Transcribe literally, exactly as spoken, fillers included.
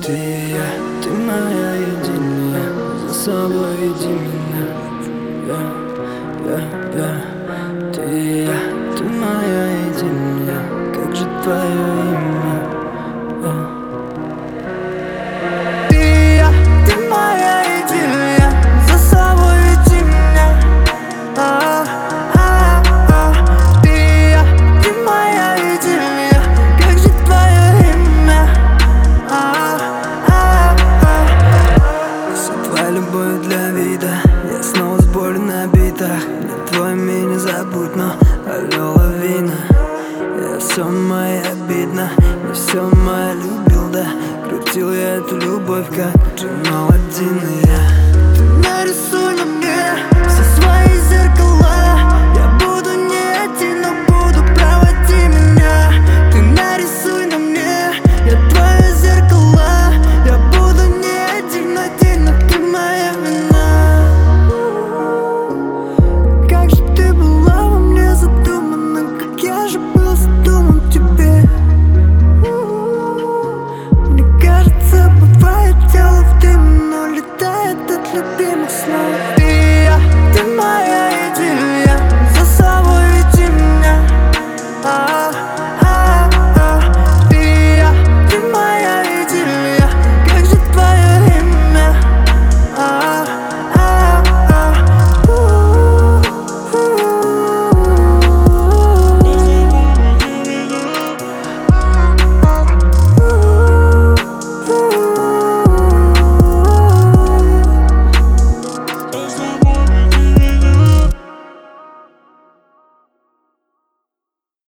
Ты и я, ты моя единая, за собой веди меня. Я, я, я, ты и я, ты моя единая, как же твое имя? О. Ты и я, ты моя единая, за собой веди меня. А, а, а. Ты и я, ты моя единая, как же твое имя? А, а, а. Вся твоя любовь для вида, я снова с болью на битах. Мне твое имя не забудь, но алло, лавина. Я все мое обидно, не все мое любил, да. Крутил я эту любовь, как джин